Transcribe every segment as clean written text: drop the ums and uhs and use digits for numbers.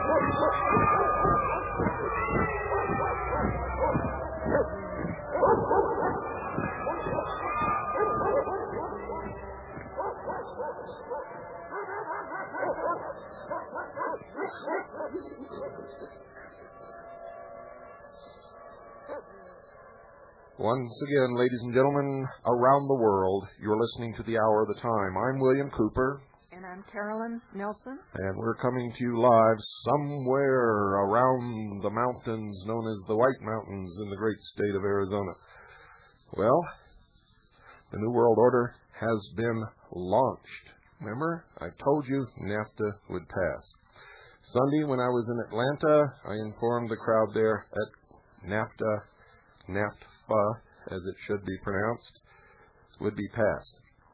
Once again, ladies and gentlemen, around the world, you're listening to the Hour of the Time. I'm William Cooper. And I'm Carolyn Nelson. And we're coming to you live somewhere around the mountains known as the White Mountains in the great state of Arizona. Well, the New World Order has been launched. Remember, I told you NAFTA would pass. Sunday, when I was in Atlanta, I informed the crowd there that NAFTA, as it should be pronounced, would be passed.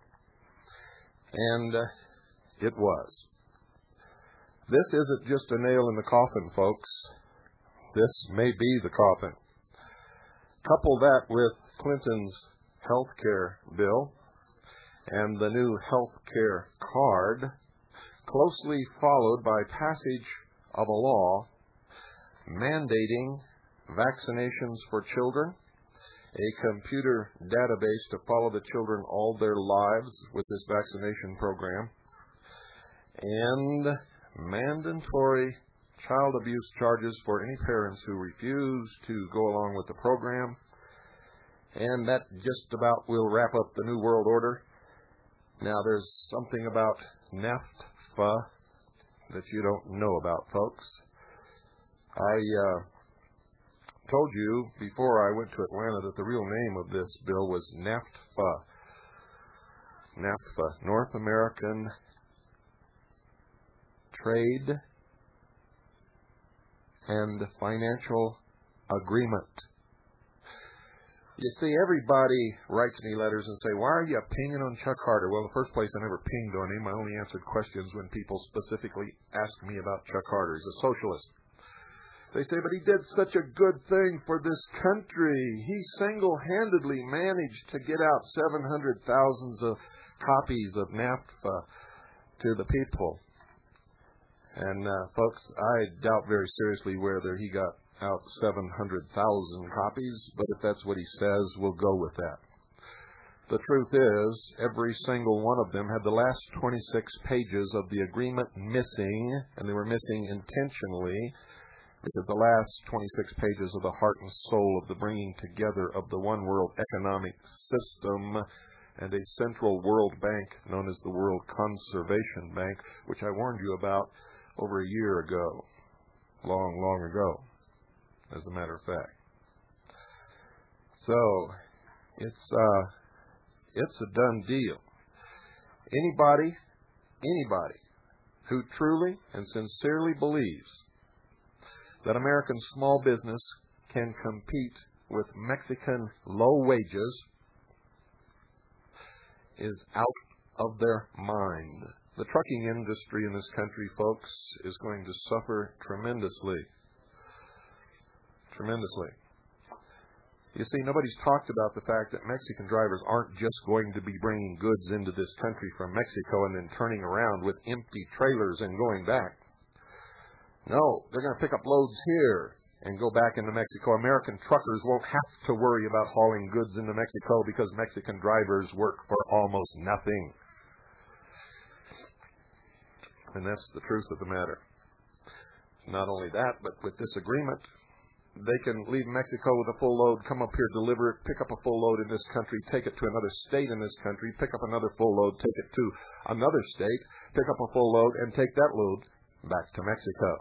And it was. This isn't just a nail in the coffin, folks. This may be the coffin. Couple that with Clinton's health care bill and the new health care card, closely followed by passage of a law mandating vaccinations for children, a computer database to follow the children all their lives with this vaccination program, and mandatory child abuse charges for any parents who refuse to go along with the program. And that just about will wrap up the New World Order. Now, there's something about NAFTA that you don't know about, folks. I told you before I went to Atlanta that the real name of this bill was NAFTA. NAFTA, North American Trade and Financial Agreement. You see, everybody writes me letters and say, why are you pinging on Chuck Carter? Well, in the first place, I never pinged on him. I only answered questions when people specifically asked me about Chuck Carter. He's a socialist. They say, but he did such a good thing for this country. He single-handedly managed to get out 700,000 copies of NAFTA to the people. And, folks, I doubt very seriously whether he got out 700,000 copies, but if that's what he says, we'll go with that. The truth is, every single one of them had the last 26 pages of the agreement missing, and they were missing intentionally, because the last 26 pages of the heart and soul of the bringing together of the one world economic system and a central world bank known as the World Conservation Bank, which I warned you about over a year ago, long ago, as a matter of fact. So, it's a done deal. Anybody who truly and sincerely believes that American small business can compete with Mexican low wages is out of their mind. The trucking industry in this country, folks, is going to suffer tremendously. Tremendously. You see, nobody's talked about the fact that Mexican drivers aren't just going to be bringing goods into this country from Mexico and then turning around with empty trailers and going back. No, they're going to pick up loads here and go back into Mexico. American truckers won't have to worry about hauling goods into Mexico because Mexican drivers work for almost nothing. And that's the truth of the matter. Not only that, but with this agreement, they can leave Mexico with a full load, come up here, deliver it, pick up a full load in this country, take it to another state in this country, pick up another full load, take it to another state, pick up a full load, and take that load back to Mexico.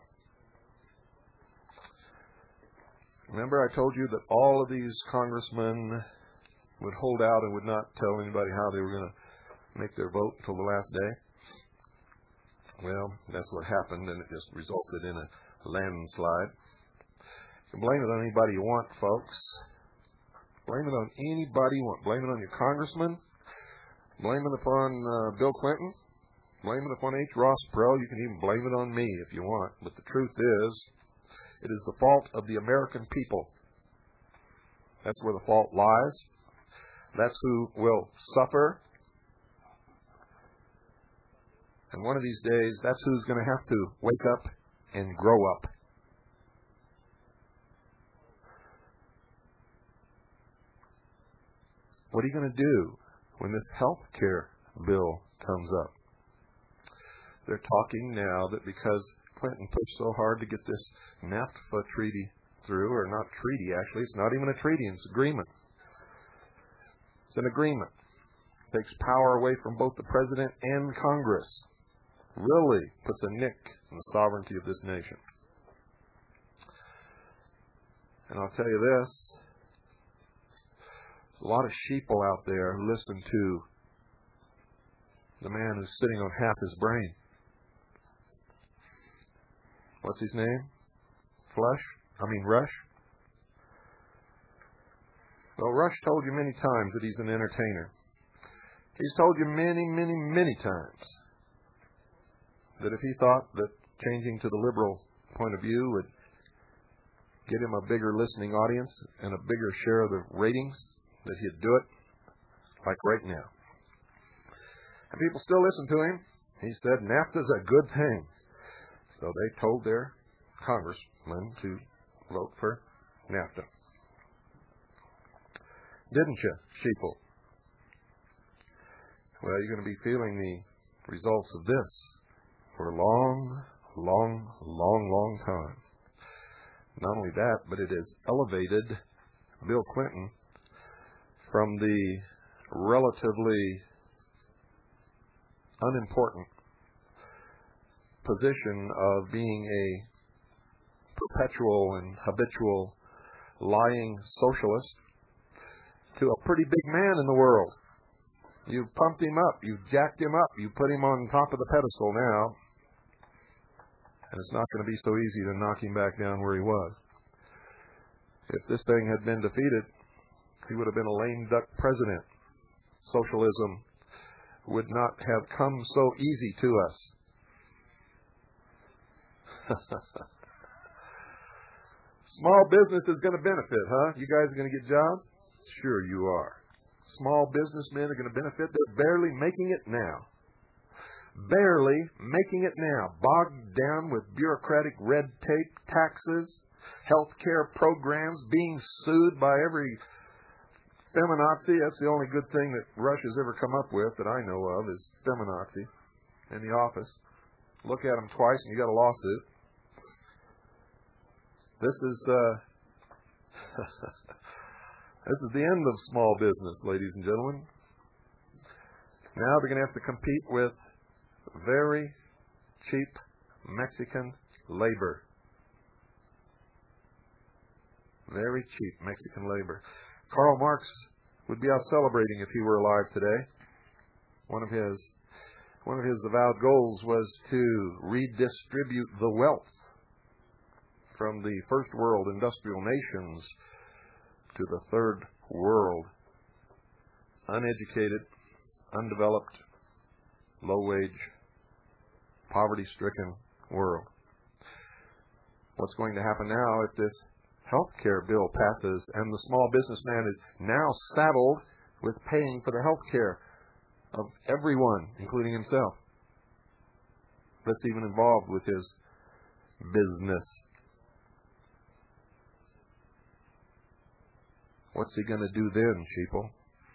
Remember, I told you that all of these congressmen would hold out and would not tell anybody how they were going to make their vote until the last day? Well, that's what happened, and it just resulted in a landslide. You can blame it on anybody you want, folks. Blame it on anybody you want. Blame it on your congressman. Blame it upon Bill Clinton. Blame it upon H. Ross Perot. You can even blame it on me if you want. But the truth is, it is the fault of the American people. That's where the fault lies. That's who will suffer. And one of these days, that's who's going to have to wake up and grow up. What are you going to do when this health care bill comes up? They're talking now that because Clinton pushed so hard to get this NAFTA treaty through, or not treaty actually, it's not even a treaty, it's an agreement. It's an agreement. It takes power away from both the president and Congress. Really puts a nick in the sovereignty of this nation. And I'll tell you this, there's a lot of sheeple out there who listen to the man who's sitting on half his brain. What's his name? Rush? Well, Rush told you many times that he's an entertainer. He's told you many, many, many times that if he thought that changing to the liberal point of view would get him a bigger listening audience and a bigger share of the ratings, that he'd do it like right now. And people still listen to him. He said NAFTA's a good thing. So they told their congressman to vote for NAFTA. Didn't you, sheeple? Well, you're going to be feeling the results of this for a long, long, long, long time. Not only that, but it has elevated Bill Clinton from the relatively unimportant position of being a perpetual and habitual lying socialist to a pretty big man in the world. You've pumped him up. You've jacked him up. You put him on top of the pedestal now. And it's not going to be so easy to knock him back down where he was. If this thing had been defeated, he would have been a lame duck president. Socialism would not have come so easy to us. Small business is going to benefit, huh? You guys are going to get jobs? Sure you are. Small businessmen are going to benefit. They're barely making it now. Barely making it now. Bogged down with bureaucratic red tape, taxes, health care programs, being sued by every feminazi. That's the only good thing that Russia's ever come up with that I know of is feminazi in the office. Look at them twice and you got a lawsuit. This is this is the end of small business, ladies and gentlemen. Now they're going to have to compete with very cheap Mexican labor. Very cheap Mexican labor. Karl Marx would be out celebrating if he were alive today. One of his avowed goals was to redistribute the wealth from the first world industrial nations to the third world uneducated, undeveloped, low-wage, poverty-stricken world. What's going to happen now if this health care bill passes and the small businessman is now saddled with paying for the health care of everyone, including himself, that's even involved with his business? What's he going to do then, sheeple?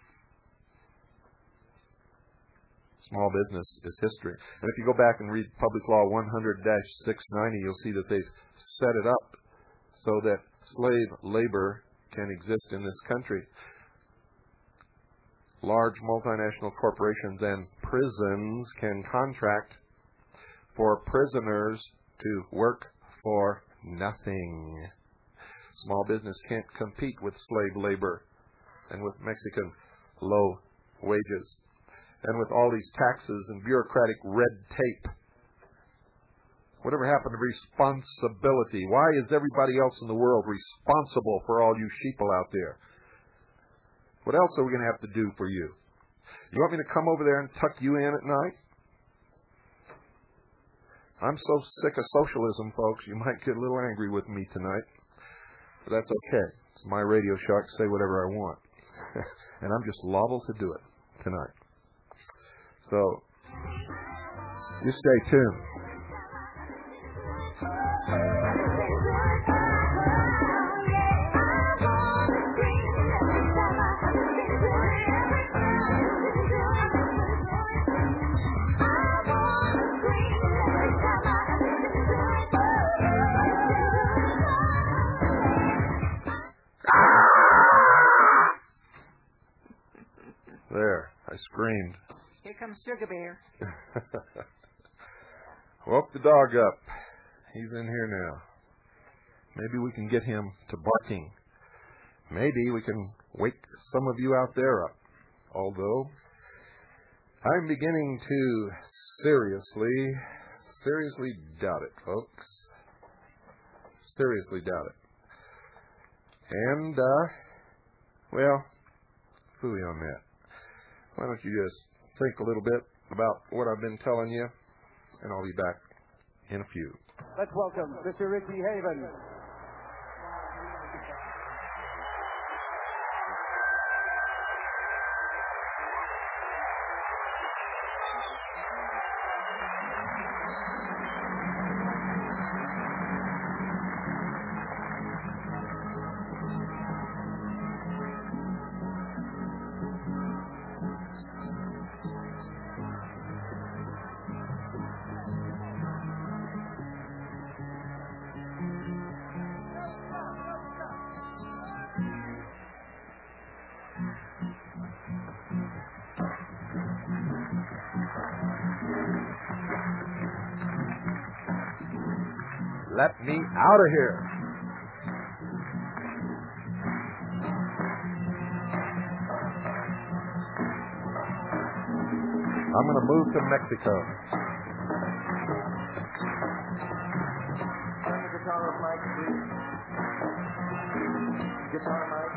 Small business is history. And if you go back and read Public Law 100-690, you'll see that they've set it up so that slave labor can exist in this country. Large multinational corporations and prisons can contract for prisoners to work for nothing. Small business can't compete with slave labor and with Mexican low wages and with all these taxes and bureaucratic red tape. Whatever happened to responsibility? Why is everybody else in the world responsible for all you sheeple out there? What else are we going to have to do for you? You want me to come over there and tuck you in at night? I'm so sick of socialism, folks, you might get a little angry with me tonight. But that's okay. It's my radio show. I can say whatever I want. And I'm just liable to do it tonight. So, you stay tuned. There, I screamed. Here comes Sugar Bear. Woke the dog up. He's in here now. Maybe we can get him to barking. Maybe we can wake some of you out there up. Although, I'm beginning to seriously doubt it, folks. Seriously doubt it. And, well, fooey on that. Why don't you just think a little bit about what I've been telling you, and I'll be back in a few. Let's welcome Mr. Richie Haven. Let me out of here. I'm going to move to Mexico. Guitar Mike, please. Guitar Mike.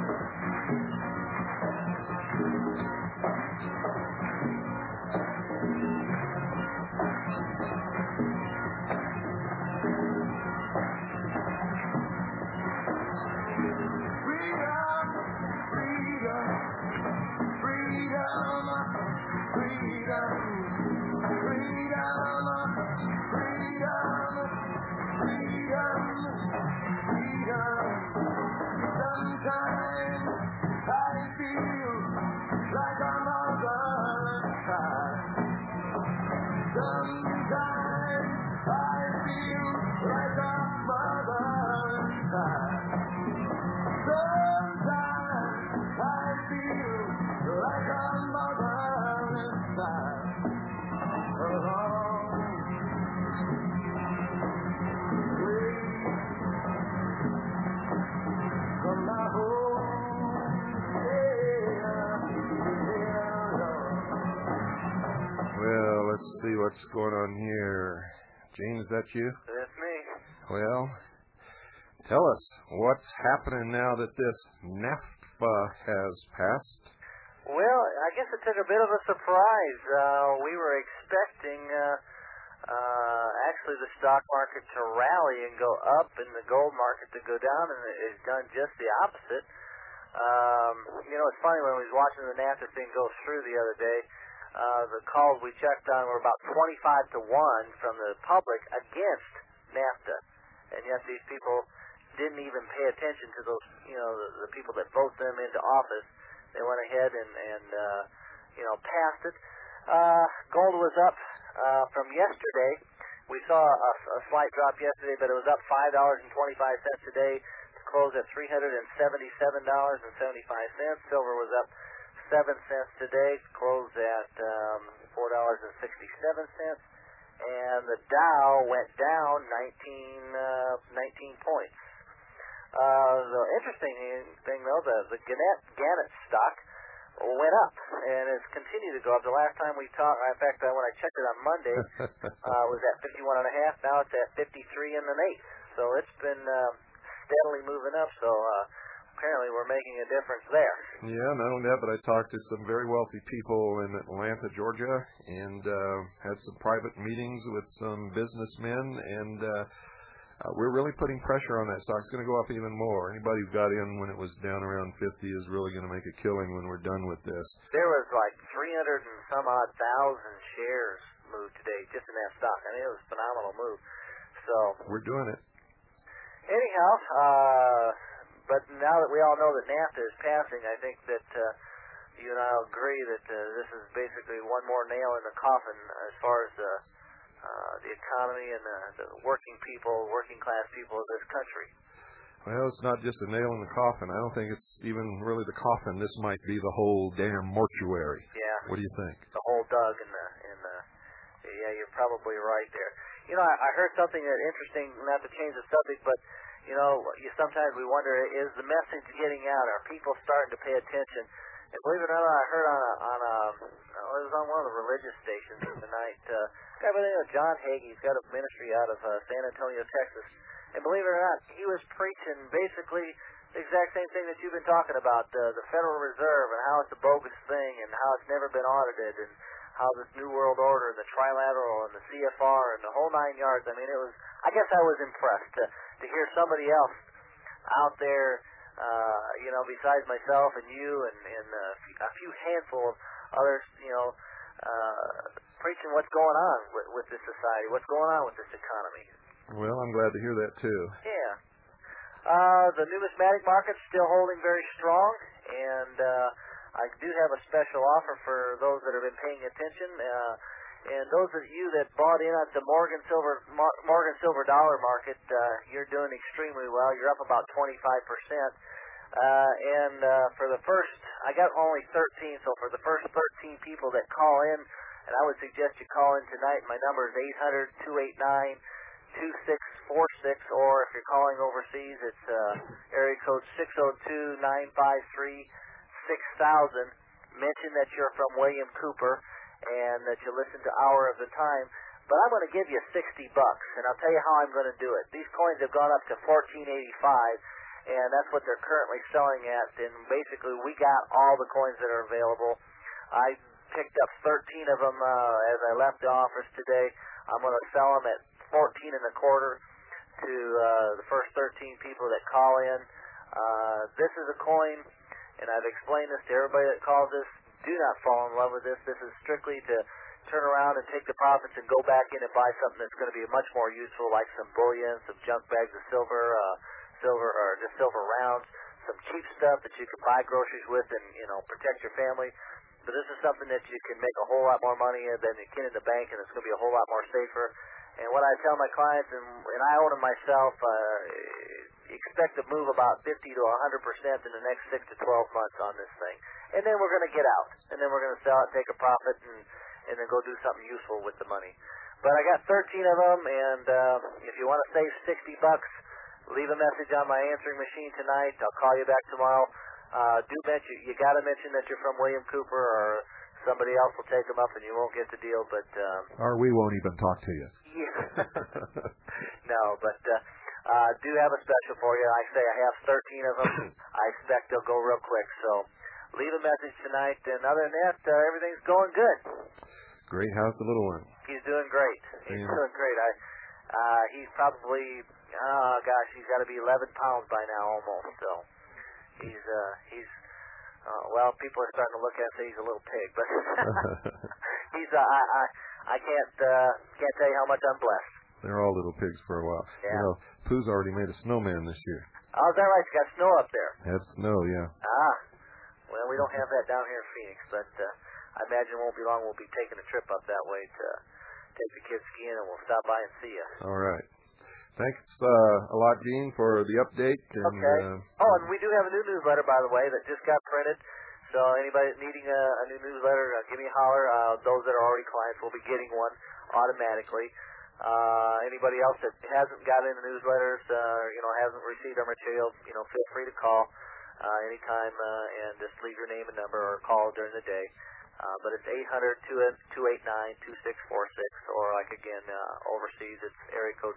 Well, let's see what's going on here. Gene, is that you? That's me. Well, tell us, what's happening now that this NAFTA has passed? Well, I guess it took a bit of a surprise. We were expecting actually the stock market to rally and go up and the gold market to go down, and it's done just the opposite. It's funny, when we was watching the NAFTA thing go through the other day, the calls we checked on were about 25 to 1 from the public against NAFTA. And yet these people didn't even pay attention to those, the people that vote them into office. They went ahead and passed it. Gold was up from yesterday. We saw a slight drop yesterday, but it was up $5.25 today to close at $377.75. Silver was up 7 cents today, closed at $4.67, and the Dow went down 19 points. The interesting thing, though, the Gannett stock went up, and it's continued to go up. The last time we talked, in fact, when I checked it on Monday, was at 51.5. Now it's at 53 1/8. So it's been steadily moving up. So apparently we're making a difference there. Yeah, not only that, but I talked to some very wealthy people in Atlanta, Georgia, and had some private meetings with some businessmen, and we're really putting pressure on that stock. It's going to go up even more. Anybody who got in when it was down around 50 is really going to make a killing when we're done with this. There was like 300 and some odd thousand shares moved today just in that stock. I mean, it was a phenomenal move. So we're doing it. Anyhow, but now that we all know that NAFTA is passing, I think that you and I will agree that this is basically one more nail in the coffin as far as the economy and the working class people of this country. Well, it's not just a nail in the coffin. I don't think it's even really the coffin. This might be the whole damn mortuary. Yeah. What do you think? The whole Doug and yeah, you're probably right there. You know, I heard something that interesting, not to change the subject, but you know, sometimes we wonder, is the message getting out? Are people starting to pay attention? And believe it or not, I heard it was on one of the religious stations tonight. A guy by the name of John Hagee, he's got a ministry out of San Antonio, Texas. And believe it or not, he was preaching basically the exact same thing that you've been talking about, the Federal Reserve and how it's a bogus thing and how it's never been audited and how this New World Order and the Trilateral and the CFR and the whole 9 yards. I mean, I guess I was impressed to hear somebody else out there, you know, besides myself and you and a few handful of others, you know, preaching what's going on with this society, what's going on with this economy. Well, I'm glad to hear that, too. Yeah. The numismatic market's still holding very strong, and I do have a special offer for those that have been paying attention. And those of you that bought in at the Morgan Silver dollar market, you're doing extremely well. You're up about 25%. And for the first, I got only 13, so for the first 13 people that call in, and I would suggest you call in tonight, my number is 800-289-2646, or if you're calling overseas, it's area code 602-953-6000. Mention that you're from William Cooper and that you listen to Hour of the Time. But I'm going to give you $60, and I'll tell you how I'm going to do it. These coins have gone up to $14.85, and that's what they're currently selling at. And basically, we got all the coins that are available. I picked up 13 of them as I left the office today. I'm going to sell them at $14.25 to the first 13 people that call in. This is a coin, and I've explained this to everybody that calls this. Do not fall in love with this. This is strictly to turn around and take the profits and go back in and buy something that's going to be much more useful, like some bullion, some junk bags of silver or just silver rounds, some cheap stuff that you can buy groceries with and, you know, protect your family. But this is something that you can make a whole lot more money than you can in the bank, and it's going to be a whole lot more safer. And what I tell my clients, and I own them myself, expect to move about 50 to 100% in the next 6 to 12 months on this thing. And then we're going to get out, and then we're going to sell it, take a profit, and then go do something useful with the money. But I got 13 of them, and if you want to save $60, leave a message on my answering machine tonight. I'll call you back tomorrow. Do mention, you got to mention that you're from William Cooper, or somebody else will take them up and you won't get the deal. But or we won't even talk to you. Yeah. No, but do have a special for you. I say I have 13 of them. I expect they'll go real quick. So leave a message tonight. And other than that, everything's going good. Great. How's the little one? He's doing great. He's doing great. He's probably, he's got to be 11 pounds by now almost. So he's well, people are starting to look at him and say he's a little pig, but he's I can't tell you how much I'm blessed. They're all little pigs for a while. Yeah. You know, Pooh's already made a snowman this year. Oh, is that right? You got snow up there? Had snow, yeah. Well, we don't have that down here in Phoenix, but I imagine it won't be long we'll be taking a trip up that way to take the kids skiing, and we'll stop by and see you. All right. Thanks a lot, Gene, for the update. And, okay. And we do have a new newsletter, by the way, that just got printed. So anybody needing a new newsletter, give me a holler. Those that are already clients will be getting one automatically. Anybody else that hasn't gotten the newsletters, hasn't received our material, feel free to call anytime and just leave your name and number or call during the day. But it's 800-289-2646, or like again, overseas, it's area code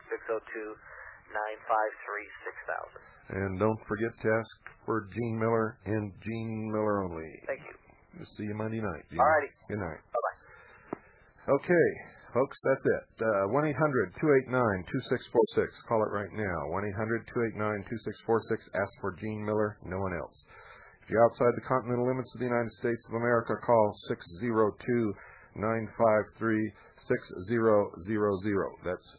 602-953-6000. And don't forget to ask for Gene Miller and Gene Miller only. Thank you. We'll see you Monday night. Gene. All righty. Good night. Bye-bye. Okay, folks, that's it. 1-800-289-2646. Call it right now. 1-800-289-2646. Ask for Gene Miller, no one else. If you're outside the continental limits of the United States of America, call 602-953-6000. That's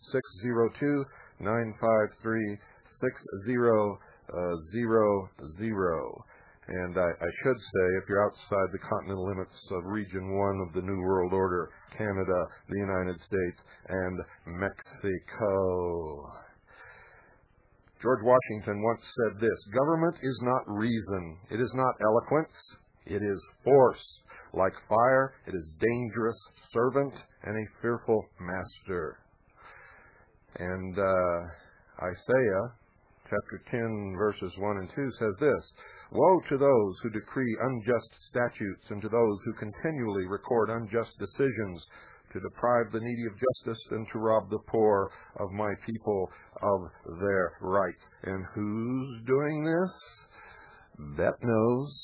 602-953-6000. And I should say, if you're outside the continental limits of Region 1 of the New World Order, Canada, the United States, and Mexico. George Washington once said this: government is not reason, it is not eloquence, it is force. Like fire, it is dangerous servant and a fearful master. And Isaiah chapter 10, verses 1 and 2 says this: woe to those who decree unjust statutes and to those who continually record unjust decisions, to deprive the needy of justice and to rob the poor of my people of their rights. And who's doing this? Bette knows.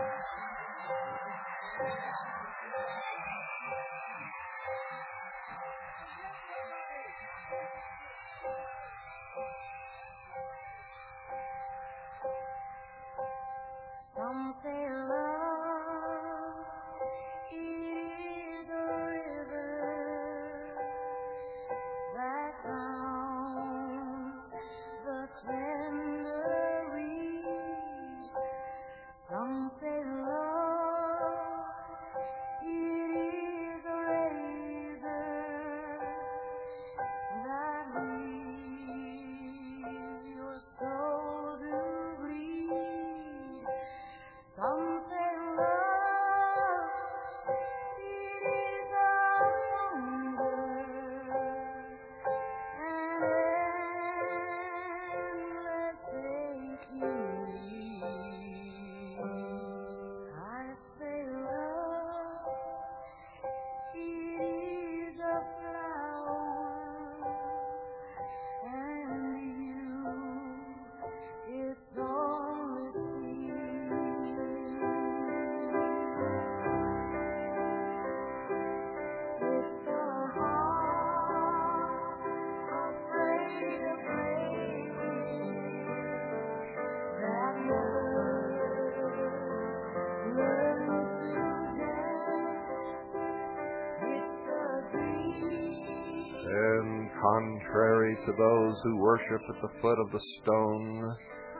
Contrary to those who worship at the foot of the stone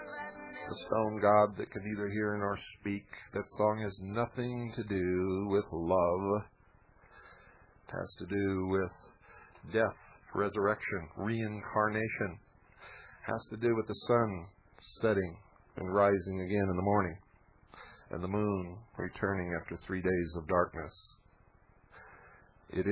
god that can neither hear nor speak, that song has nothing to do with love. It has to do with death, resurrection, reincarnation. It has to do with the sun setting and rising again in the morning, and the moon returning after 3 days of darkness. It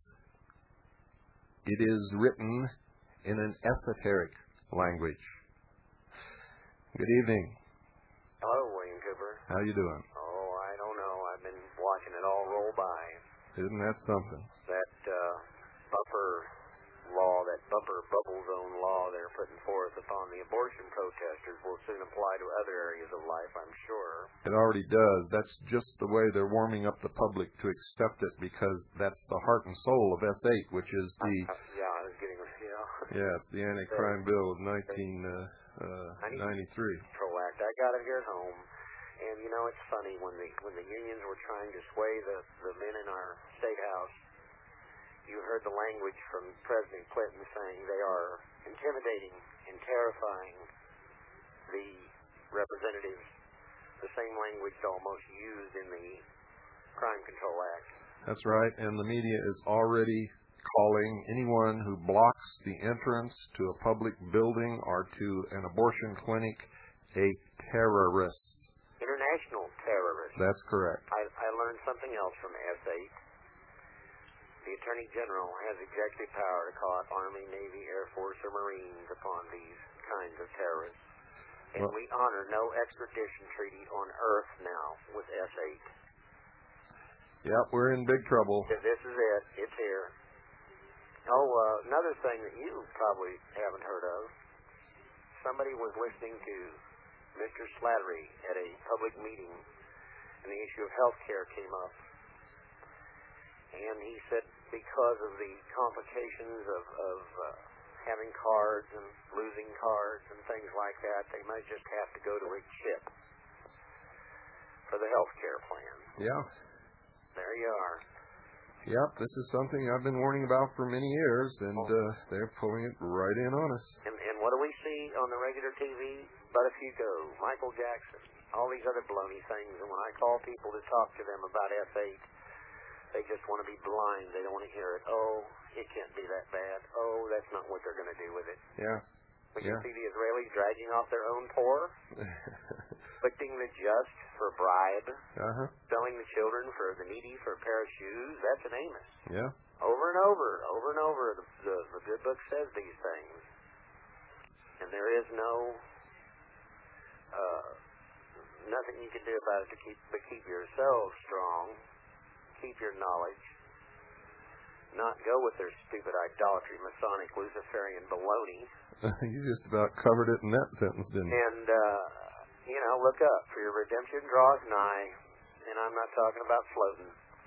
is written in an esoteric language. Good evening. Hello, William Cooper. How you doing? Oh, I don't know. I've been watching it all roll by. Isn't that something? That buffer law, that bubble zone law they're putting forth upon the abortion protesters will soon apply to other areas of life, I'm sure. It already does. That's just the way they're warming up the public to accept it, because that's the heart and soul of S8, which is the... Yeah, it's the anti-crime bill of 1993. Control Act. I got it here at home. And, you know, it's funny, when the unions were trying to sway the men in our state house, you heard the language from President Clinton saying they are intimidating and terrifying the representatives, the same language almost used in the Crime Control Act. That's right, and the media is already calling anyone who blocks the entrance to a public building or to an abortion clinic a terrorist. International terrorist. That's correct. I learned something else from S8. The Attorney General has executive power to call out Army, Navy, Air Force, or Marines upon these kinds of terrorists. And we honor no extradition treaty on Earth now with S8. Yep, we're in big trouble. This is it. It's here. Oh, another thing that you probably haven't heard of. Somebody was listening to Mr. Slattery at a public meeting, and the issue of health care came up. And he said because of the complications of having cards and losing cards and things like that, they might just have to go to a chip for the health care plan. Yeah. There you are. Yep, this is something I've been warning about for many years, and they're pulling it right in on us. And what do we see on the regular TV? But if you go, Michael Jackson, all these other baloney things, and when I call people to talk to them about F8, they just want to be blind. They don't want to hear it. Oh, it can't be that bad. Oh, that's not what they're going to do with it. Yeah. We can see the Israelis dragging off their own poor, afflicting the just for a bribe, selling the children for the needy for a pair of shoes. That's an Amos. Yeah. Over and over, the good book says these things. And there is nothing you can do about it but keep yourselves strong, keep your knowledge, not go with their stupid idolatry, Masonic, Luciferian baloney. You just about covered it in that sentence, didn't you? And, look up, for your redemption draws nigh, and I'm not talking about floating,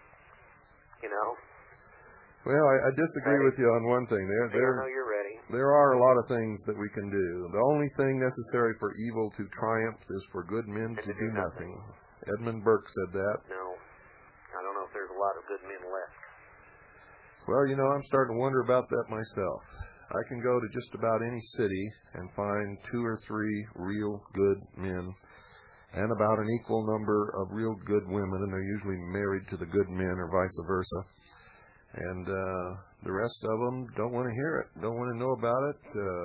Well, I disagree with you on one thing. I know you're ready. There are a lot of things that we can do. The only thing necessary for evil to triumph is for good men to do nothing. Edmund Burke said that. No, I don't know if there's a lot of good men left. Well, I'm starting to wonder about that myself. I can go to just about any city and find 2 or 3 real good men and about an equal number of real good women, and they're usually married to the good men or vice versa. And the rest of them don't want to hear it, don't want to know about it.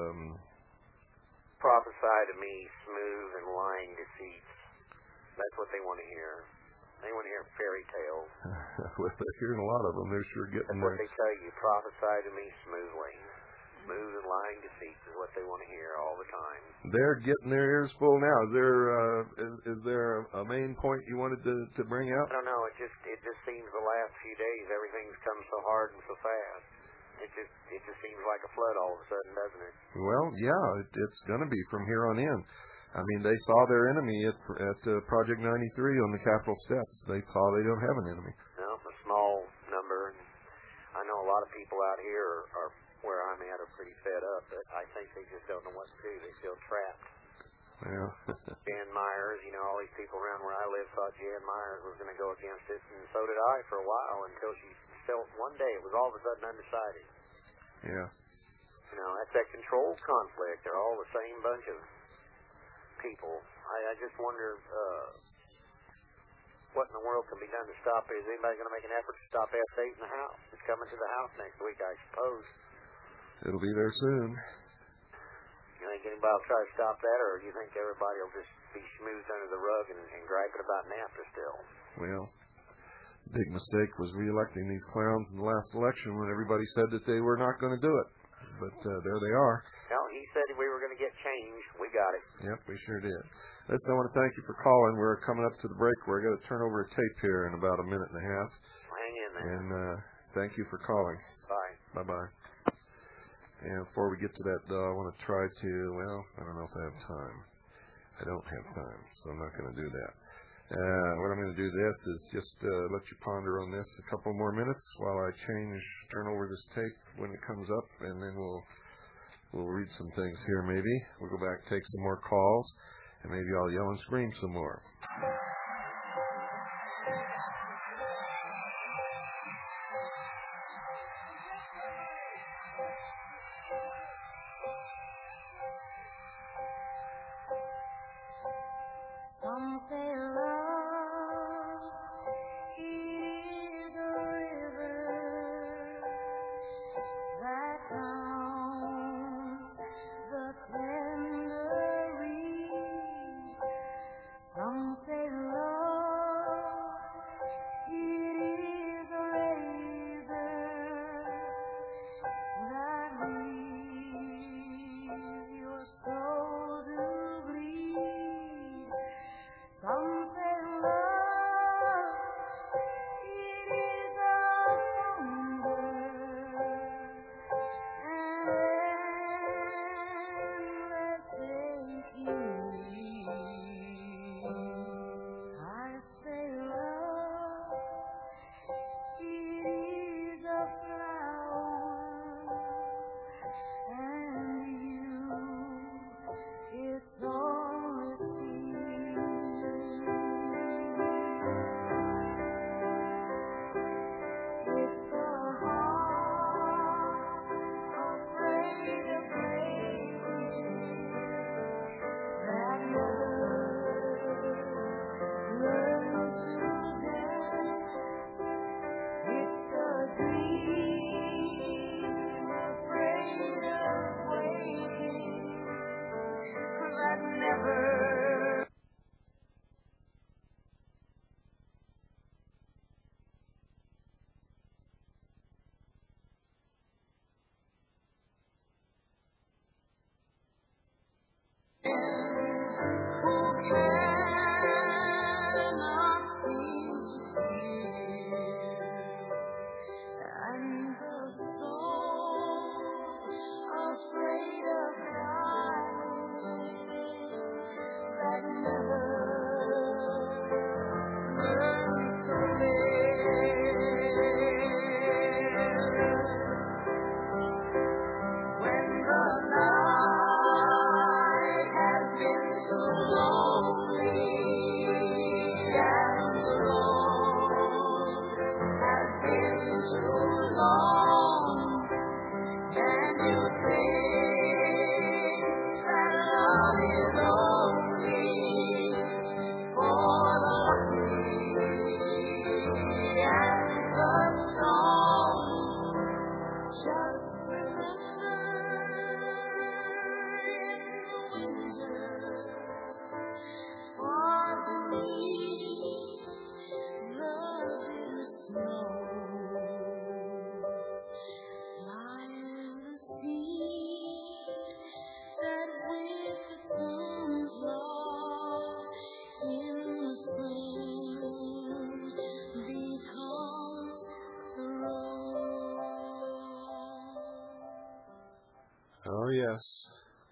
Prophesy to me smooth and lying deceits. That's what they want to hear. They want to hear fairy tales. Well, they're hearing a lot of them. They're sure getting That's what they tell you. Prophesy to me smoothly. Smooth and lying deceits is what they want to hear all the time. They're getting their ears full now. Is there a main point you wanted to bring out? I don't know. It just seems the last few days everything's come so hard and so fast. It just seems like a flood all of a sudden, doesn't it? Well, yeah, it's going to be from here on in. I mean, they saw their enemy at Project 93 on the Capitol steps. They saw they don't have an enemy. No, a small number. I know a lot of people out here are where I'm at are pretty fed up, but I think they just don't know what to do. They feel trapped. Well, Jan Myers, all these people around where I live thought Jan Myers was going to go against it, and so did I for a while until she felt one day it was all of a sudden undecided. Yeah. That's that control conflict. They're all the same bunch of people. I just wonder what in the world can be done to stop it. Is anybody going to make an effort to stop F8 in the House? It's coming to the House next week, I suppose. It'll be there soon. You think anybody will try to stop that, or do you think everybody will just be schmoozed under the rug and griping about NAFTA still? Well, big mistake was reelecting these clowns in the last election when everybody said that they were not going to do it. But there they are. Well, he said we were going to get change. We got it. Yep, we sure did. Listen, I want to thank you for calling. We're coming up to the break. We're going to turn over a tape here in about a minute and a half. Hang in there. And thank you for calling. Bye. Bye-bye. And before we get to that, though, I want to try to, I don't know if I have time. I don't have time, so I'm not going to do that. What I'm going to do is just let you ponder on this a couple more minutes while I turn over this tape when it comes up, and then we'll read some things here maybe. We'll go back, take some more calls, and maybe I'll yell and scream some more. Some say love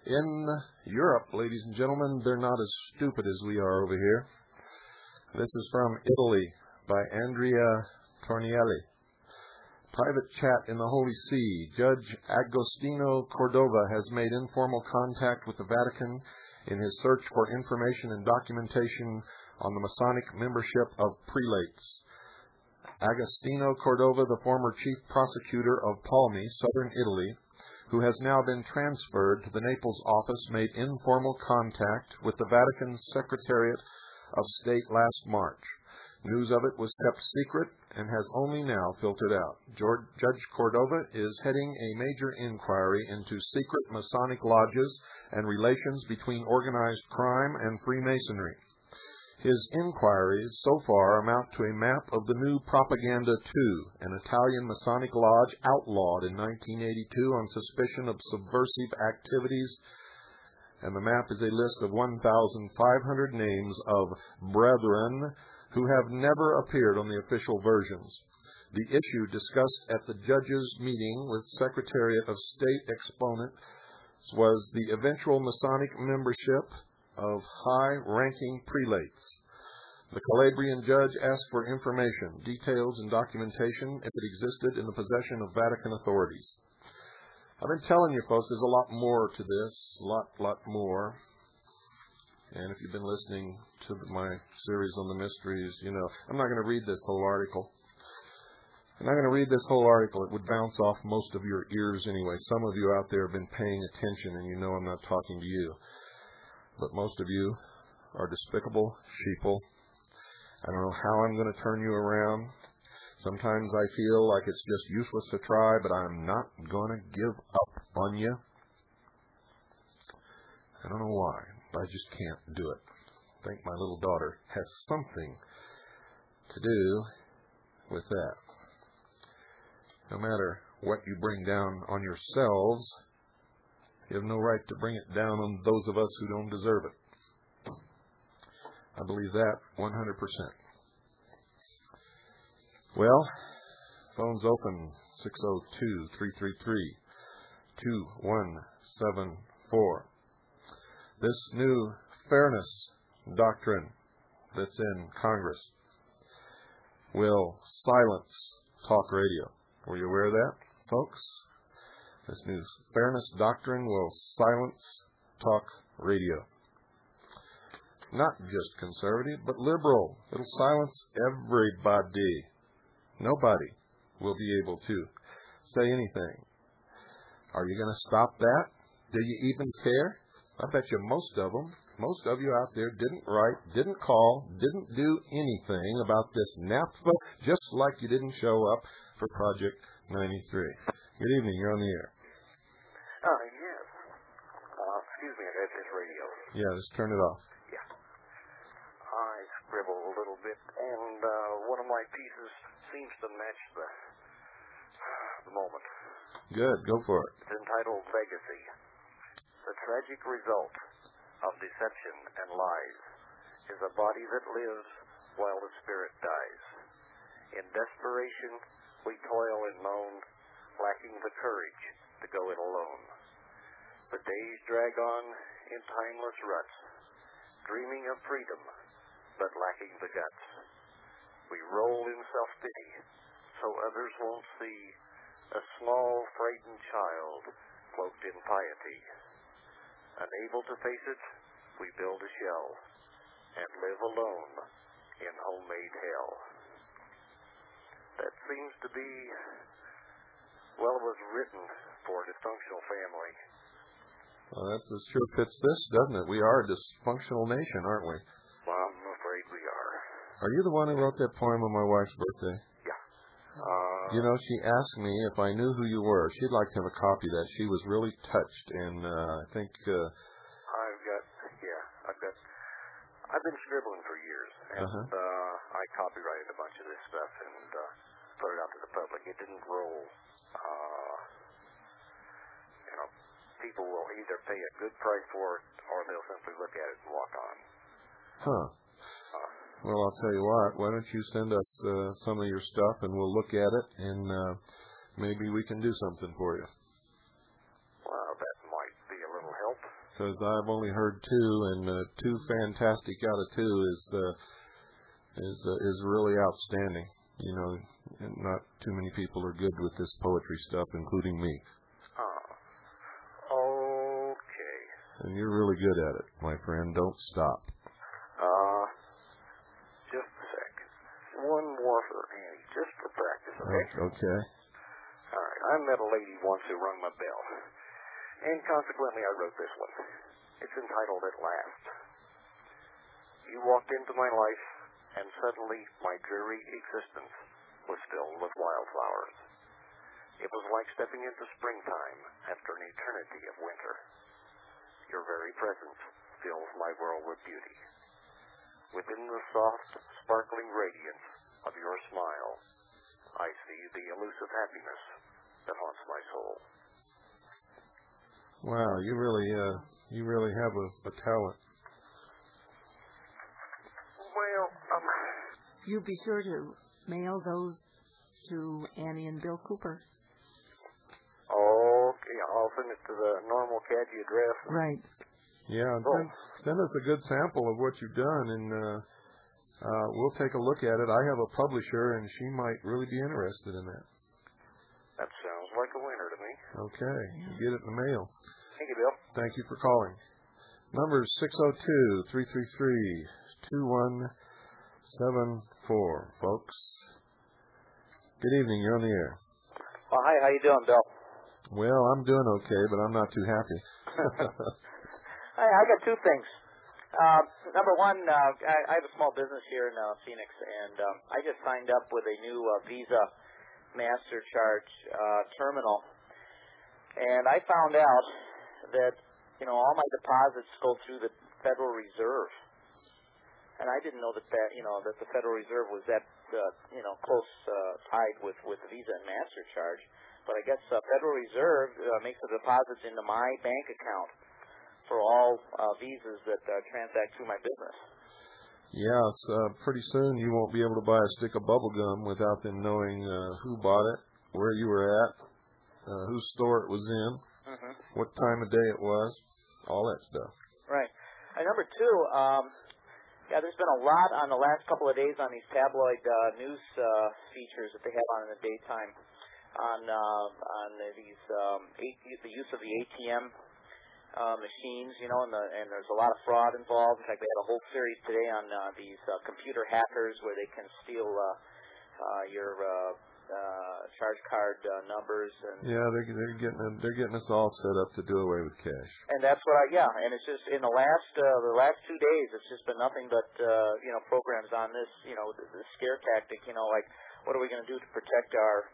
In Europe, ladies and gentlemen, they're not as stupid as we are over here. This is from Italy by Andrea Tornielli. Private chat in the Holy See. Judge Agostino Cordova has made informal contact with the Vatican in his search for information and documentation on the Masonic membership of prelates. Agostino Cordova, the former chief prosecutor of Palmi, southern Italy, who has now been transferred to the Naples office, made informal contact with the Vatican's Secretariat of State last March. News of it was kept secret and has only now filtered out. Judge Cordova is heading a major inquiry into secret Masonic lodges and relations between organized crime and Freemasonry. His inquiries so far amount to a map of the new Propaganda II, an Italian Masonic lodge outlawed in 1982 on suspicion of subversive activities, and the map is a list of 1,500 names of brethren who have never appeared on the official versions. The issue discussed at the judge's meeting with Secretariat of State exponents was the eventual Masonic membership of high-ranking prelates. The Calabrian judge asked for information, details, and documentation if it existed in the possession of Vatican authorities. I've been telling you, folks, there's a lot more to this, a lot more. And if you've been listening to my series on the mysteries, you know, I'm not going to read this whole article. I'm not going to read this whole article. It would bounce off most of your ears anyway. Some of you out there have been paying attention, and you know I'm not talking to you. But most of you are despicable sheeple. I don't know how I'm going to turn you around. Sometimes I feel like it's just useless to try, but I'm not going to give up on you. I don't know why, but I just can't do it. I think my little daughter has something to do with that. No matter what you bring down on yourselves, you have no right to bring it down on those of us who don't deserve it. I believe that 100%. Well, phone's open, 602-333-2174. This new fairness doctrine that's in Congress will silence talk radio. Were you aware of that, folks? This new fairness doctrine will silence talk radio. Not just conservative, but liberal. It'll silence everybody. Nobody will be able to say anything. Are you going to stop that? Do you even care? I bet you most of you out there didn't write, didn't call, didn't do anything about this NAFTA, just like you didn't show up for Project 93. Good evening. You're on the air. Yes. Excuse me, that's his radio. Yeah, just turn it off. Yeah. I scribble a little bit, and one of my pieces seems to match the moment. Good. Go for it. It's entitled Legacy. The tragic result of deception and lies is a body that lives while the spirit dies. In desperation, we toil and moan, lacking the courage to go it alone. The days drag on in timeless ruts, dreaming of freedom, but lacking the guts. We roll in self-pity, so others won't see a small, frightened child cloaked in piety. Unable to face it, we build a shell and live alone in homemade hell. That seems to be, well, it was written for a dysfunctional family. Well, that sure fits this, doesn't it? We are a dysfunctional nation, aren't we? Well, I'm afraid we are. Are you the one who wrote that poem on my wife's birthday? Yeah. You know, she asked me if I knew who you were. She'd like to have a copy of that. She was really touched, and I think... I've been scribbling for years, and I copyrighted a bunch of this stuff and put it out to the public. It didn't roll. People will either pay a good price for it, or they'll simply look at it and walk on. Huh. Well, I'll tell you what. Why don't you send us some of your stuff, and we'll look at it, and maybe we can do something for you. Well, that might be a little help. because I've only heard two, and two fantastic out of two is really outstanding. You know, and not too many people are good with this poetry stuff, including me. Okay. And you're really good at it, my friend. Don't stop. Just a sec. One more for Annie, just for practice, okay? Okay. All right. I met a lady once who rung my bell, and consequently I wrote this one. It's entitled At Last. You walked into my life, and suddenly my dreary existence was filled with wildflowers. It was like stepping into springtime after an eternity of winter. Your very presence fills my world with beauty. Within the soft, sparkling radiance of your smile, I see the elusive happiness that haunts my soul. Wow, you really have a talent. Well, You be sure to mail those to Annie and Bill Cooper. okay, I'll send it to the normal Cadgy address. Right. Yeah, and send us a good sample of what you've done, and we'll take a look at it. I have a publisher, and she might really be interested in that. That sounds like a winner to me. Okay, you get it in the mail. Thank you, Bill. Thank you for calling. Number is 602-333-2174, folks. Good evening, you're on the air. Well, hi, how you doing, Bill? Well, I'm doing okay, but I'm not too happy. I got two things. Number one, I have a small business here in Phoenix, and I just signed up with a new Visa MasterCharge terminal, and I found out that all my deposits go through the Federal Reserve, and I didn't know that the Federal Reserve was that close tied with Visa and MasterCharge. But I guess Federal Reserve makes the deposits into my bank account for all visas that transact through my business. Yes, pretty soon you won't be able to buy a stick of bubble gum without them knowing who bought it, where you were at, whose store it was in, what time of day it was, all that stuff. Right. And number two, there's been a lot on the last couple of days on these tabloid news features that they have on in the daytime on these the use of the ATM machines, and there's a lot of fraud involved. In fact, they had a whole series today on these computer hackers where they can steal your charge card numbers. And yeah, they're getting us all set up to do away with cash. And that's what and it's just in the last 2 days, it's just been nothing but programs on this, the scare tactic. Like what are we going to do to protect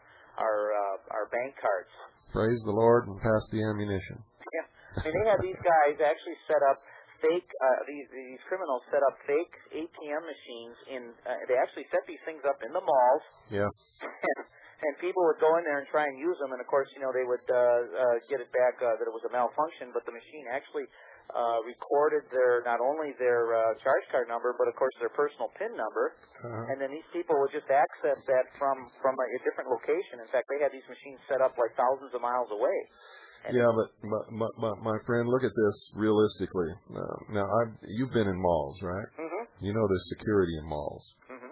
our bank cards? Praise the Lord and pass the ammunition. Yeah. I mean, they had these guys actually set up fake, these criminals set up fake ATM machines they actually set these things up in the malls. Yeah. And people would go in there and try and use them, and of course, they would get it back that it was a malfunction, but the machine actually recorded not only their charge card number, but of course their personal PIN number, and then these people would just access that from a different location. In fact, they had these machines set up like thousands of miles away. Yeah, but my friend, look at this realistically. Now, you've been in malls, right? Mm-hmm. You know there's security in malls. Mm-hmm.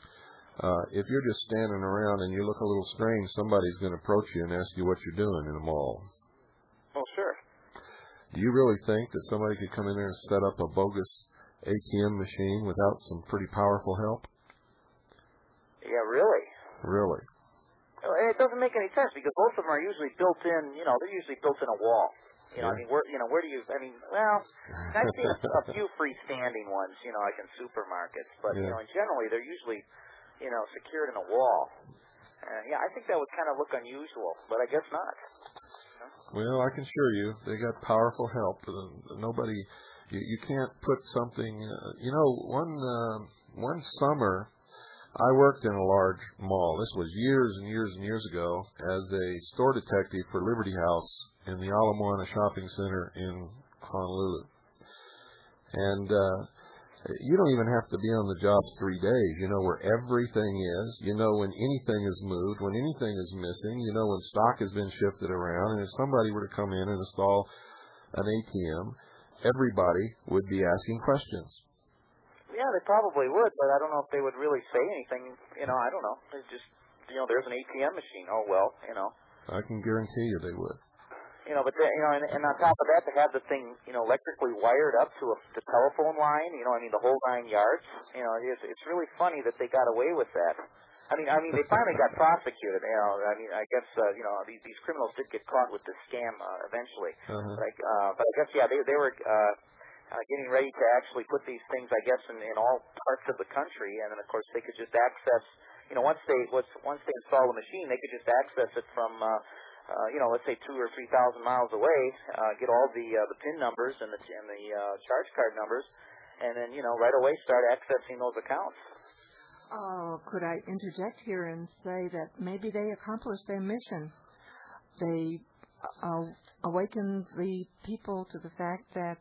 If you're just standing around and you look a little strange, somebody's going to approach you and ask you what you're doing in a mall. Oh, sure. Do you really think that somebody could come in there and set up a bogus ATM machine without some pretty powerful help? Yeah, really? Really. It doesn't make any sense because both of them are usually built in. They're usually built in a wall. I mean, where do you? I mean, well, I've seen a few freestanding ones, like in supermarkets, but generally they're usually, secured in a wall. I think that would kind of look unusual, but I guess not. Well, I can assure you, they got powerful help. Nobody, you can't put something. One summer, I worked in a large mall. This was years and years and years ago as a store detective for Liberty House in the Ala Moana Shopping Center in Honolulu. And you don't even have to be on the job 3 days. You know where everything is. You know when anything is moved, when anything is missing. You know when stock has been shifted around. And if somebody were to come in and install an ATM, everybody would be asking questions. Yeah, they probably would, but I don't know if they would really say anything. I don't know. It's just, there's an ATM machine. Oh, well, I can guarantee you they would. But and on top of that, to have the thing, electrically wired up to the telephone line, the whole 9 yards. It's really funny that they got away with that. I mean, they finally got prosecuted. I guess these criminals did get caught with this scam eventually. Uh-huh. But I guess they were getting ready to actually put these things, I guess, in all parts of the country, and then of course they could just access. Once they install the machine, they could just access it from. Let's say 2,000 or 3,000 miles away, get all the PIN numbers and the charge card numbers, and then right away start accessing those accounts. Could I interject here and say that maybe they accomplished their mission? They awakened the people to the fact that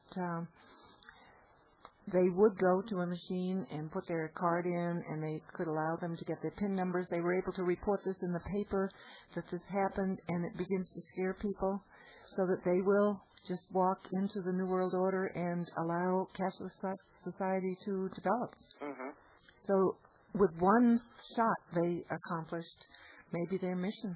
they would go to a machine and put their card in, and they could allow them to get their PIN numbers. They were able to report this in the paper that this happened, and it begins to scare people so that they will just walk into the New World Order and allow cashless society to develop. Mm-hmm. So with one shot, they accomplished maybe their mission.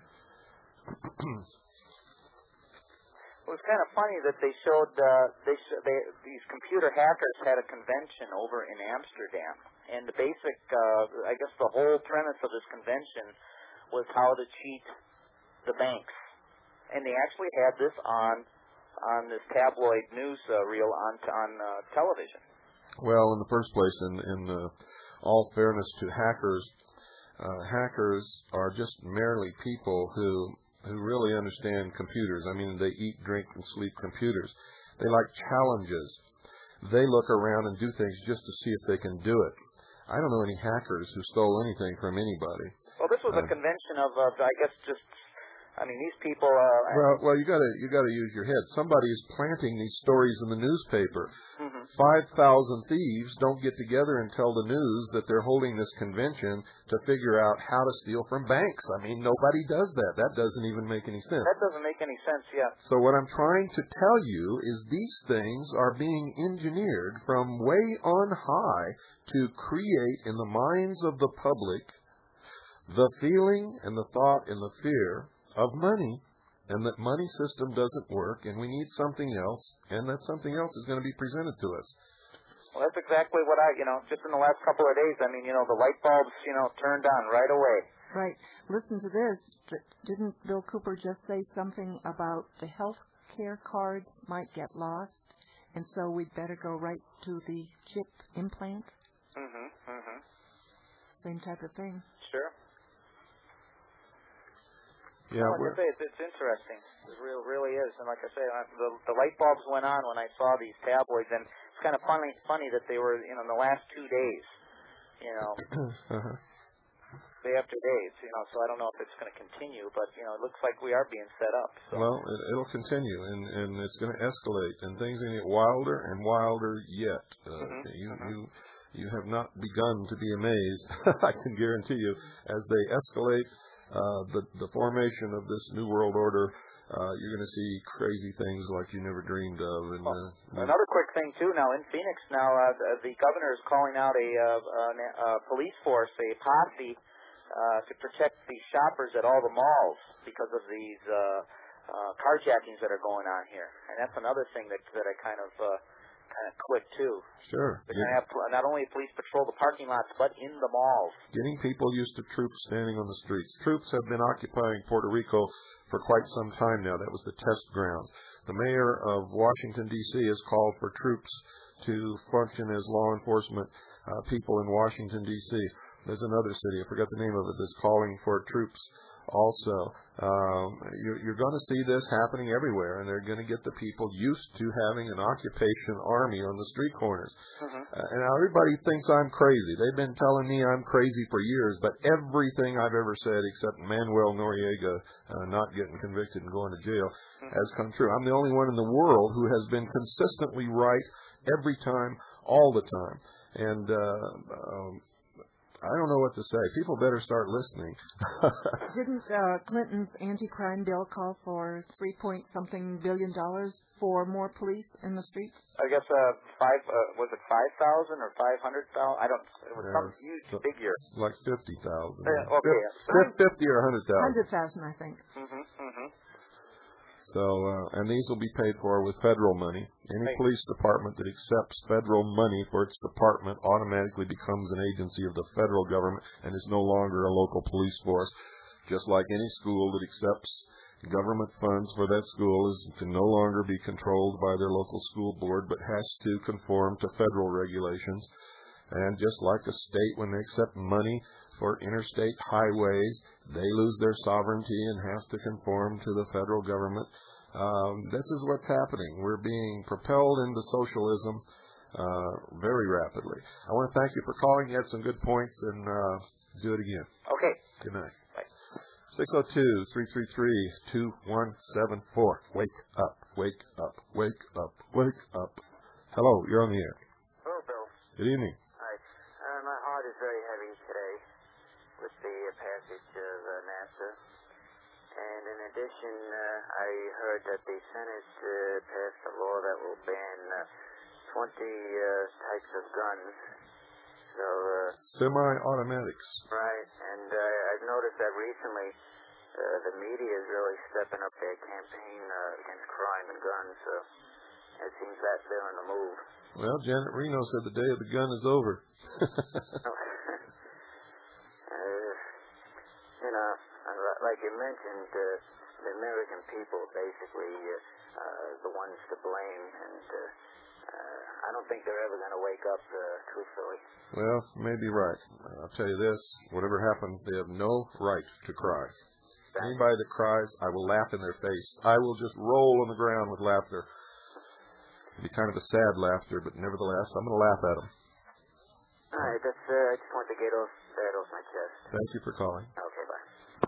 It was kind of funny that they showed these computer hackers had a convention over in Amsterdam, and the basic, I guess, the whole premise of this convention was how to cheat the banks, and they actually had this on this tabloid news reel on television. Well, in the first place, in all fairness to hackers, hackers are just merely people who really understand computers. I mean, they eat, drink, and sleep computers. They like challenges. They look around and do things just to see if they can do it. I don't know any hackers who stole anything from anybody. Well, this was a convention of, I guess, these people. Well, you gotta use your head. Somebody is planting these stories in the newspaper. Mm-hmm. 5,000 thieves don't get together and tell the news that they're holding this convention to figure out how to steal from banks. I mean, nobody does that. That doesn't even make any sense. That doesn't make any sense, yeah. So what I'm trying to tell you is these things are being engineered from way on high to create in the minds of the public the feeling and the thought and the fear of money, and that money system doesn't work, and we need something else, and that something else is going to be presented to us. Well, that's exactly what just in the last couple of days, the light bulbs, turned on right away. Right. Listen to this. Didn't Bill Cooper just say something about the health care cards might get lost, and so we'd better go right to the chip implant? Mm-hmm, mm-hmm. Same type of thing. Sure. Yeah, like I say, it's interesting. It really is. And like I say, the light bulbs went on when I saw these tabloids, and it's kind of funny that they were, in the last 2 days, uh-huh. day after day. So I don't know if it's going to continue, but it looks like we are being set up. So. Well, it'll continue, and it's going to escalate, and things are going to get wilder and wilder yet. You have not begun to be amazed. I can guarantee you, as they escalate. The formation of this New World Order, you're going to see crazy things like you never dreamed of. And another quick thing too. Now in Phoenix, the governor is calling out a police force, a posse, to protect the shoppers at all the malls because of these carjackings that are going on here. And that's another thing that I kind of quit too. Sure. They're going to have not only police patrol the parking lots, but in the malls. Getting people used to troops standing on the streets. Troops have been occupying Puerto Rico for quite some time now. That was the test grounds. The mayor of Washington, D.C. has called for troops to function as law enforcement people in Washington, D.C. There's another city, I forgot the name of it, that's calling for troops also. You're going to see this happening everywhere, and they're going to get the people used to having an occupation army on the street corners. Mm-hmm. And everybody thinks I'm crazy. They've been telling me I'm crazy for years, but everything I've ever said, except Manuel Noriega not getting convicted and going to jail, has come true. I'm the only one in the world who has been consistently right every time, all the time. And I don't know what to say. People better start listening. Didn't Clinton's anti-crime bill call for $3-something billion for more police in the streets? I guess was it 5,000 or 500,000? I don't. It was some huge figure. It's like 50,000. Okay. 50 or 100,000. 100,000, I think. So, and these will be paid for with federal money. Any police department that accepts federal money for its department automatically becomes an agency of the federal government and is no longer a local police force. Just like any school that accepts government funds for that school can no longer be controlled by their local school board, but has to conform to federal regulations. And just like a state, when they accept money for interstate highways, they lose their sovereignty and have to conform to the federal government. This is what's happening. We're being propelled into socialism very rapidly. I want to thank you for calling. You had some good points, and do it again. Okay. Good night. Bye. 602-333-2174. Wake up, wake up, wake up, wake up. Hello, you're on the air. Hello, Bill. Good evening. Hi. My heart is very heavy today with the passage of NAFTA. And in addition, I heard that the Senate passed a law that will ban 20 types of guns. So Semi-automatics. right, and I've noticed that recently the media is really stepping up their campaign against crime and guns. So it seems that they're on the move. Well, Janet Reno said the day of the gun is over. Like you mentioned, the American people basically the ones to blame, and I don't think they're ever going to wake up truthfully. Well, you may be right. I'll tell you this, whatever happens, they have no right to cry. Anybody that cries, I will laugh in their face. I will just roll on the ground with laughter. It'll be kind of a sad laughter, but nevertheless, I'm going to laugh at them. All right, I just want to get that off my chest. Thank you for calling. Okay, bye.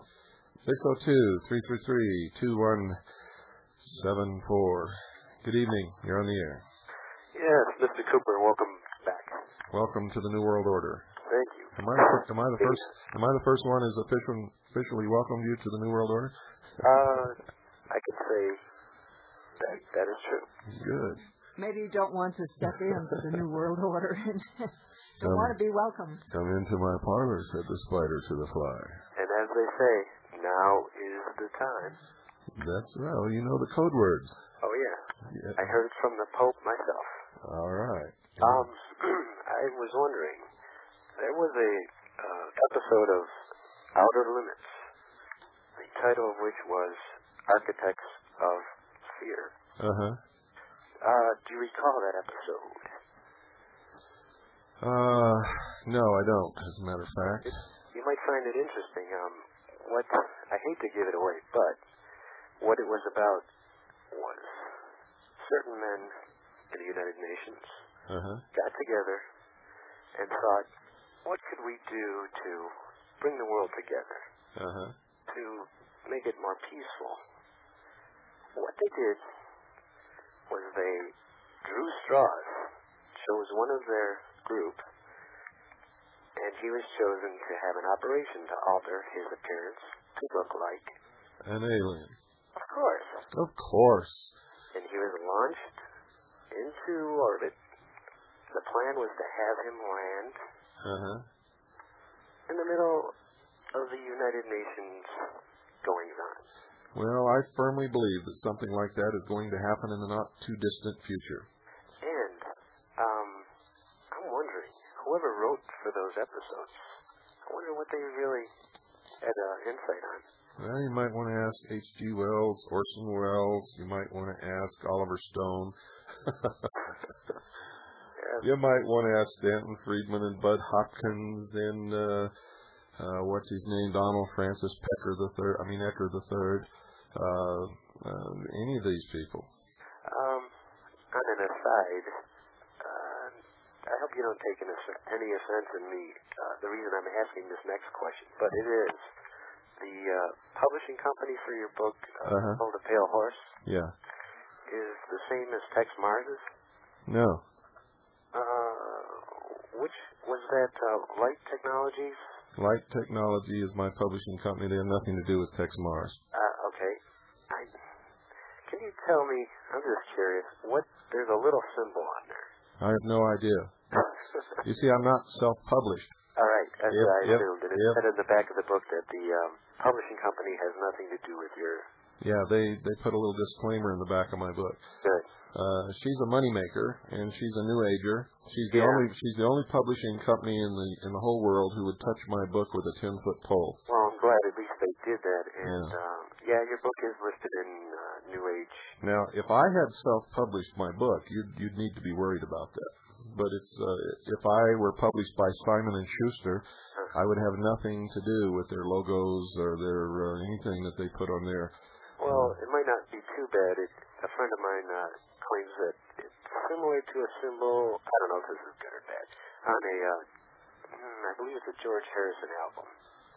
602-333-2174. Good evening. You're on the air. Yes, Mr. Cooper, welcome back. Welcome to the New World Order. Thank you. Am I the first one who's officially welcomed you to the New World Order? I can say that is true. Good. Maybe you don't want to step into the New World Order and don't want to be welcomed. Come into my parlor, said the spider to the fly. And as they say, now is the time. That's right. Well, you know the code words. Oh, yeah. I heard it from the Pope myself. All right. I was wondering, there was a episode of Outer Limits, the title of which was Architects of Fear. Uh-huh. Do you recall that episode? No, I don't, as a matter of fact. You might find it interesting. I hate to give it away, but what it was about was certain men in the United Nations got together and thought, what could we do to bring the world together, to make it more peaceful? What they did was they drew straws, chose one of their group, and he was chosen to have an operation to alter his appearance to look like an alien. Of course. Of course. And he was launched into orbit. The plan was to have him land in the middle of the United Nations goings-on. Well, I firmly believe that something like that is going to happen in the not-too-distant future. And I'm wondering, whoever wrote for those episodes, I wonder what they really had insight on. Well, you might want to ask H.G. Wells, Orson Welles. You might want to ask Oliver Stone. You might want to ask Stanton Friedman and Bud Hopkins and what's his name, Donald Francis Ecker III. Any of these people. On an aside, I hope you don't take any offense in me. The reason I'm asking this next question, but it is the publishing company for your book, called The Pale Horse. Yeah. Is the same as Tex Mars's? No. which was that? Light Technologies? Light Technology is my publishing company. They have nothing to do with Tex Mars. Okay. Can you tell me, I'm just curious, there's a little symbol on there. I have no idea. You see, I'm not self-published. All right, that's what I assumed. And it Yep. said in the back of the book that the publishing company has nothing to do with your... Yeah, they put a little disclaimer in the back of my book. Good. She's a moneymaker, and she's a new ager. She's the only publishing company in the whole world who would touch my book with a 10-foot pole. Well, I'm glad at least they did that. And your book is listed in New Age. Now, if I had self-published my book, you'd need to be worried about that. But it's if I were published by Simon & Schuster, I would have nothing to do with their logos or their anything that they put on there. Well, it might not be too bad. A friend of mine claims that it's similar to a symbol. I don't know if this is good or bad. On a, I believe it's a George Harrison album.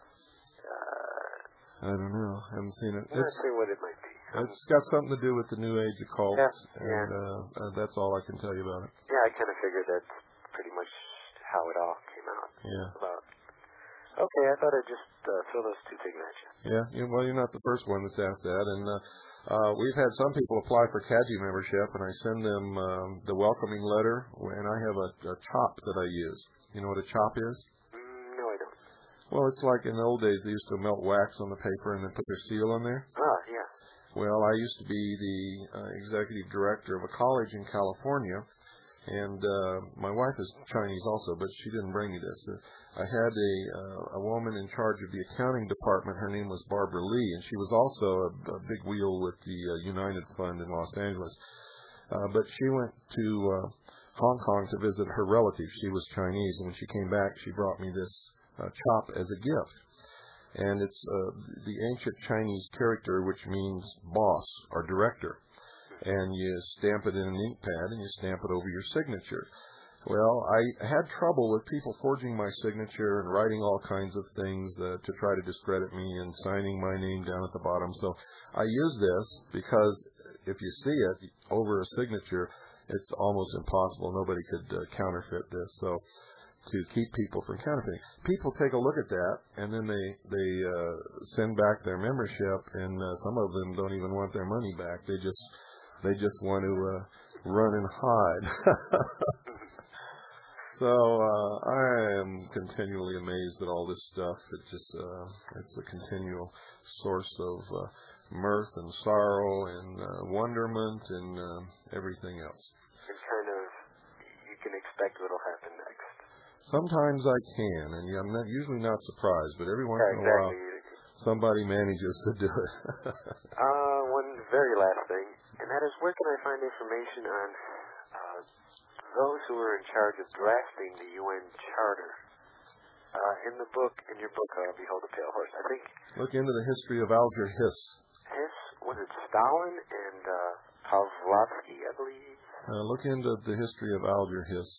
I don't know. I haven't seen it. Let's see what it might be. It's got something to do with the New Age occult, and that's all I can tell you about it. Yeah, I kind of figured that's pretty much how it all came out. Yeah. Okay, I thought I'd just throw those two things at you. Yeah, well, you're not the first one that's asked that, and we've had some people apply for CAGI membership, and I send them the welcoming letter, and I have a chop that I use. You know what a chop is? No, I don't. Well, it's like in the old days, they used to melt wax on the paper and then put their seal on there. Yeah. Well, I used to be the executive director of a college in California, and my wife is Chinese also, but she didn't bring me this. I had a woman in charge of the accounting department. Her name was Barbara Lee, and she was also a big wheel with the United Fund in Los Angeles. But she went to Hong Kong to visit her relatives. She was Chinese, and when she came back, she brought me this chop as a gift. And it's the ancient Chinese character, which means boss or director. And you stamp it in an ink pad, and you stamp it over your signature. Well, I had trouble with people forging my signature and writing all kinds of things to try to discredit me and signing my name down at the bottom. So I use this because if you see it over a signature, it's almost impossible. Nobody could counterfeit this. So to keep people from counterfeiting, people take a look at that, and then they send back their membership, and some of them don't even want their money back. They just want to run and hide. So I am continually amazed at all this stuff. It's a continual source of mirth and sorrow and wonderment and everything else. And kind of, you can expect what'll happen next. Sometimes I can, and I'm usually not surprised, but every once in a while somebody manages to do it. One very last thing, and that is, where can I find information on those who are in charge of drafting the UN Charter? In your book, Behold the Pale Horse, I think. Look into the history of Alger Hiss. Was it Stalin and Pavlovsky, I believe? Look into the history of Alger Hiss.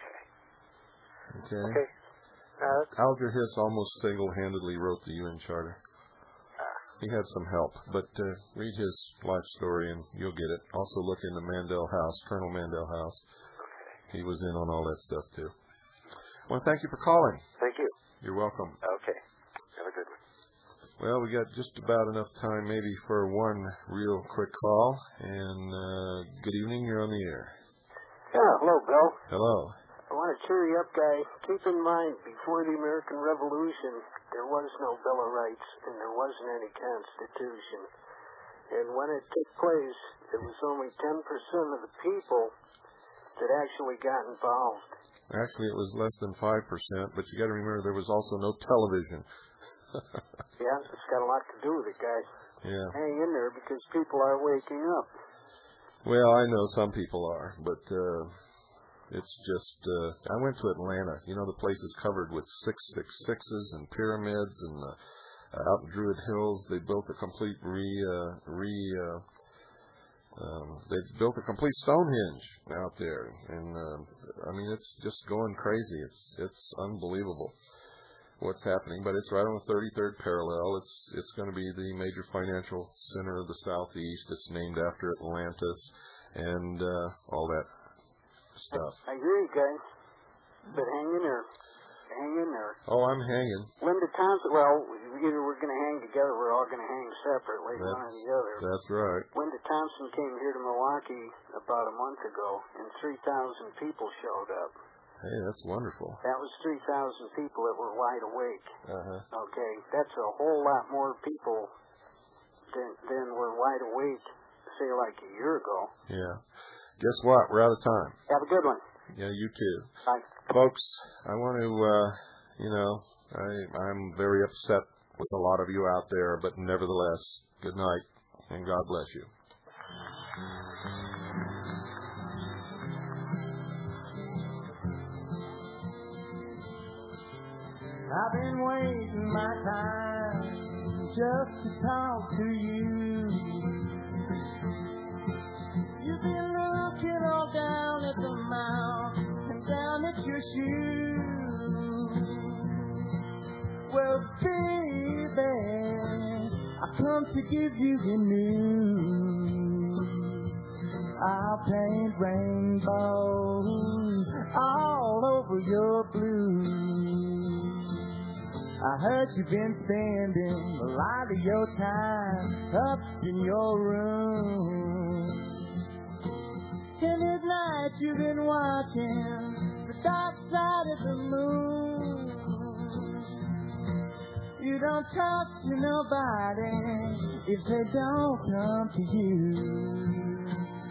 Okay. Alger Hiss almost single-handedly wrote the UN Charter. He had some help, but read his life story and you'll get it. Also look into Mandel House, Colonel Mandel House. He was in on all that stuff too. Well, thank you for calling. Thank you. You're welcome. Okay. Have a good one. Well, we got just about enough time maybe for one real quick call. And good evening. You're on the air. Yeah, hello, Bill. Hello. I want to cheer you up, guy. Keep in mind, before the American Revolution, there was no Bill of Rights, and there wasn't any Constitution. And when it took place, it was only 10% of the people that actually got involved. Actually, it was less than 5%, but you got to remember there was also no television. Yeah, it's got a lot to do with it, guys. Yeah. Hang in there, because people are waking up. Well, I know some people are, but it's just, I went to Atlanta. You know, the place is covered with 666s and pyramids, and out in Druid Hills, they built a complete they built a complete Stonehenge out there, and I mean, it's just going crazy. It's unbelievable what's happening, but it's right on the 33rd parallel. It's going to be the major financial center of the Southeast. It's named after Atlantis and all that stuff. I hear you, guys. But hang in there. Hang in there. Oh, I'm hanging. Linda Thompson, well, either we're going to hang together, we're all going to hang separately, one or the other. That's right. Linda Thompson came here to Milwaukee about a month ago, and 3,000 people showed up. Hey, that's wonderful. That was 3,000 people that were wide awake. Uh-huh. Okay, that's a whole lot more people than were wide awake, say, like a year ago. Yeah. Guess what? We're out of time. Have a good one. Yeah, you too. Bye. Folks, I want to, I'm very upset with a lot of you out there, but nevertheless, good night, and God bless you. I've been waiting my time just to talk to you. You've been looking all down at the mouth and down at your shoes. Well, baby, I come to give you the news. I'll paint rainbows all over your blues. I heard you've been spending a lot of your time up in your room. And at night you've been watching the dark side of the moon. You don't talk to nobody if they don't come to you.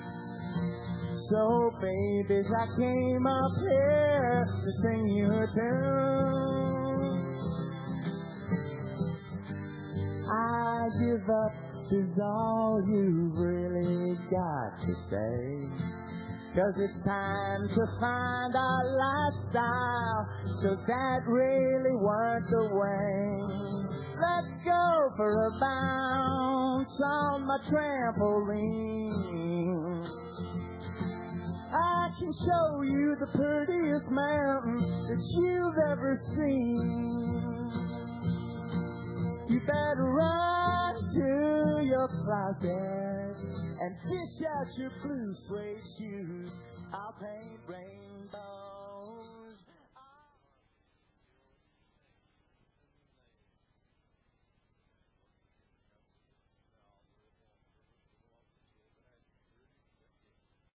So babies, I came up here to sing you a tune. I give up is all you've really got to say. 'Cause it's time to find our lifestyle, 'cause that really weren't the way. Let's go for a bounce on my trampoline. I can show you the prettiest mountain that you've ever seen. You better run to your closet and fish out your blue suede shoes. I'll paint rain.